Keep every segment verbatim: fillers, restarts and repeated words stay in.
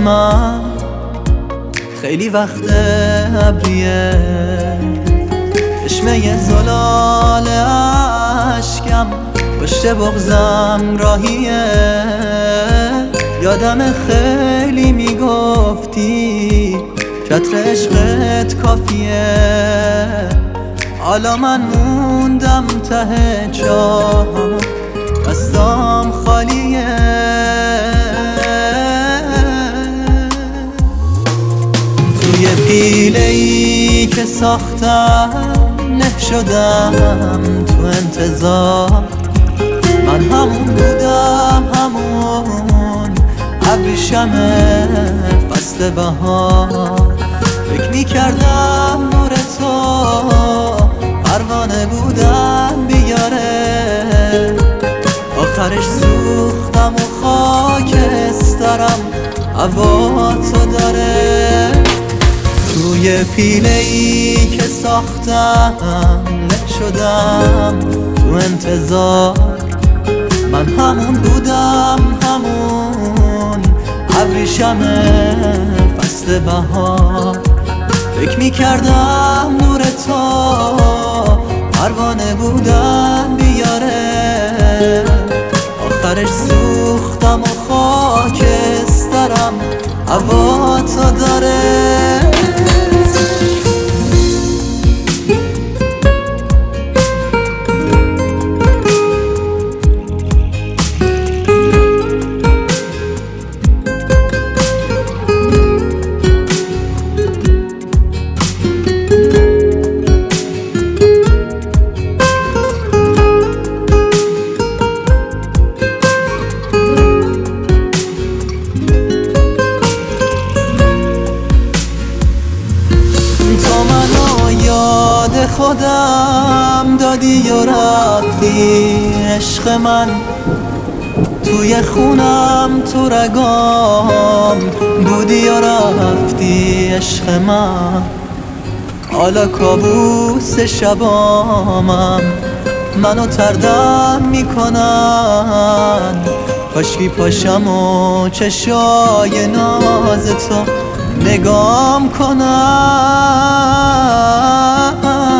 من خیلی وقت ابریه، چشمه زلال اشکم پشت بغضم راهیه. یادم خیلی میگفتی چتر عشقت کافیه، حالا من موندم ته چاهم دستام خالیه. توی پیله‌ای که ساختم نه شدم تو انتظار، من همون بودم، همون ابریشم فصل بهار. فکر میکردم نور تو پروانه بودم بیاره، آخرش سوختم و خاکسترم هوا تو داره. توی پیله‌ای که ساختم له شدم تو انتظار، من همون بودم، همون ابریشم فصل بهار. فکر میکردم نور تو پروانه بودم بیاره، آخرش سوختم و خاکسترم هوا تو داره. خودم دادی و رفتی عشق من، توی خونم تو رگام بودی و رفتی عشق من. حالا کابوس شبامم منو تردم میکنن، کاشکی پاشم و چشای ناز تو نگام کنم.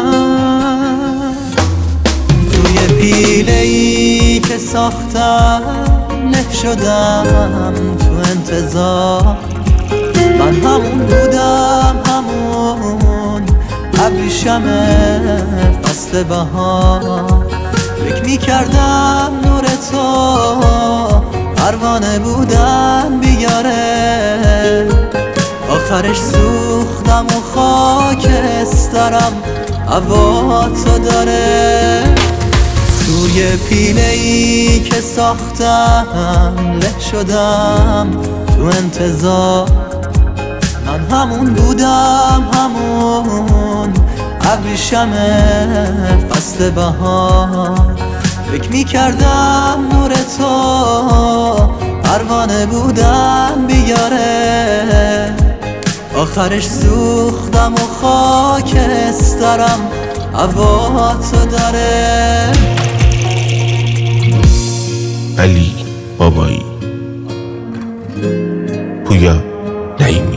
توی پیله‌ای که ساختم له شدم تو انتظار، من همون بودم، همون ابریشم فصل بهار. فکر میکردم نور تو پروانه بودم بیاره، آخرش سوختم و خاکسترم هوا تو داره. توی پیله‌ای که ساختم له شدم تو انتظار، من همون بودم، همون ابریشم فصل بهار. فکر میکردم نور تو پروانه بودم بیاره، آخرش سوختم و خاکسترم هوا تو داره. علی بابایی، پویا نعیمی.